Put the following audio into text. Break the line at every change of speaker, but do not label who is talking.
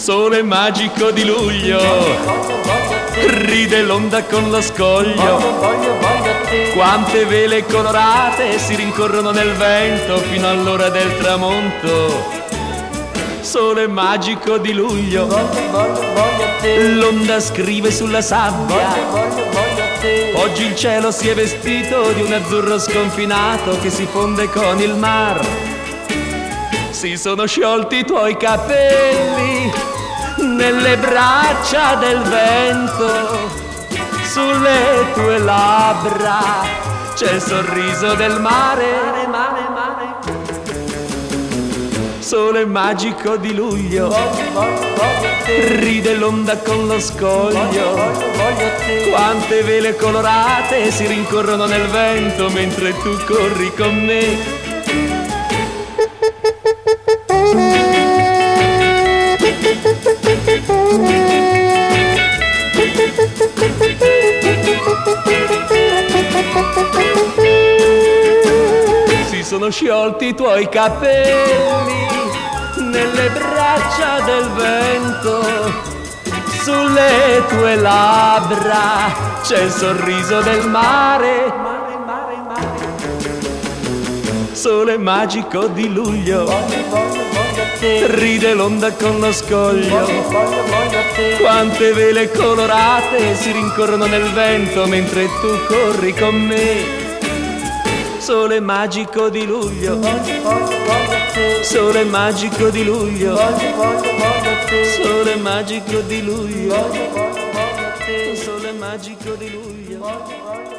Sole magico di luglio, ride l'onda con lo scoglio. Quante vele colorate si rincorrono nel vento fino all'ora del tramonto. Sole magico di luglio, l'onda scrive sulla sabbia. Oggi il cielo si è vestito di un azzurro sconfinato che si fonde con il mar. Si sono sciolti i tuoi capelli nelle braccia del vento, sulle tue labbra c'è il sorriso del mare. Sole magico di luglio, ride l'onda con lo scoglio. Quante vele colorate si rincorrono nel vento mentre tu corri con me. Si sono sciolti i tuoi capelli nelle braccia del vento, sulle tue labbra c'è il sorriso del mare. Sole magico di luglio, ride l'onda con lo scoglio. Quante vele colorate si rincorrono nel vento mentre tu corri con me. Sole magico di luglio, sole magico di luglio, sole magico di luglio, sole magico di luglio.